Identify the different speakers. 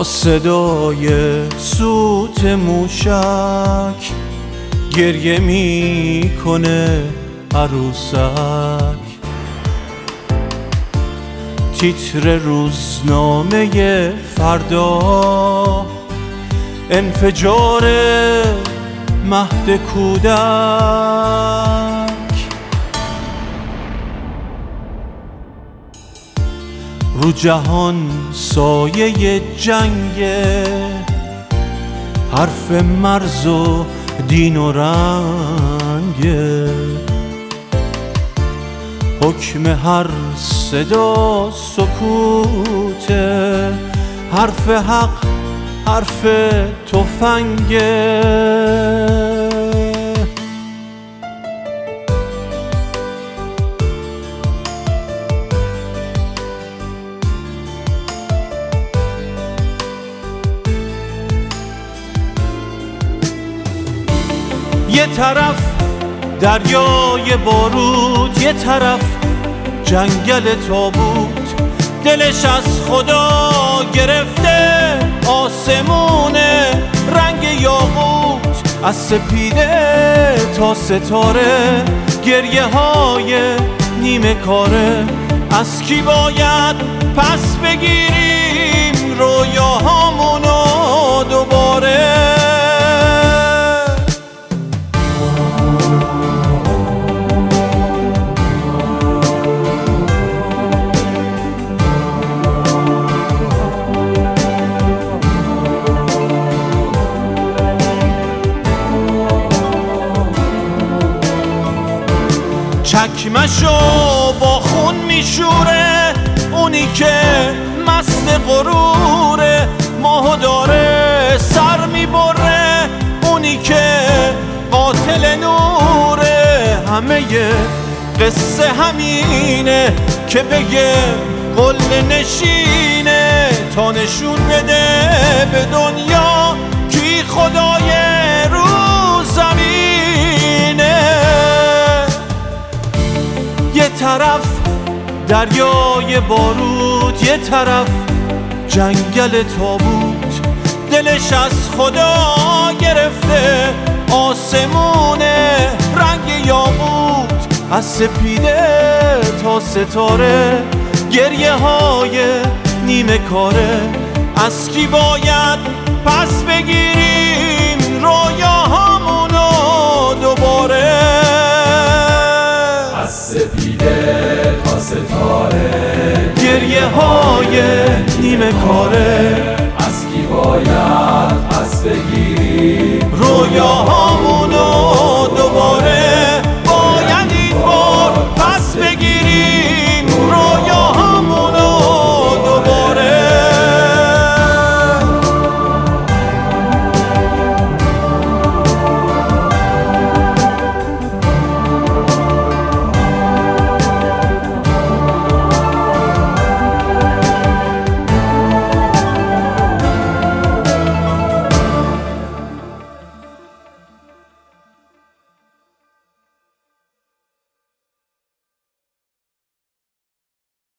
Speaker 1: با صدای سوت موشک گریه میکنه عروسک. تیتر روزنامه فردا انفجار مهد کودک. رو جهان سایه جنگه، حرف مرز و دین و رنگه. حکم هر صدا سکوته، حرف حق حرف تفنگه. یه طرف دریای بارود، یه طرف جنگل تابوت. دلش از خدا گرفته آسمون رنگ یاقوت. از سپیده تا ستاره گریه های نیمه کاره. از کی باید پس بگیریم رویاهامونو دوباره؟ چکمشو با خون میشوره اونی که مست غروره. ماهو داره سر میبره اونی که قاتل نوره. همه قصه همینه که بگه قله نشینه تا نشون بده به دنیا کی خدای رو زمینه. یه طرف دریای بارود، یه طرف جنگل تابوت. دلش از خدا گرفته آسمون رنگ یاقوت. از سپیده تا ستاره گریه های نیمه کاره. از کی باید پس بگیریم رویاهامونو دوباره؟
Speaker 2: از سپیده تا ستاره
Speaker 1: گریه های نیمه کاره.
Speaker 2: از کی باید پس بگیریم
Speaker 1: رویاها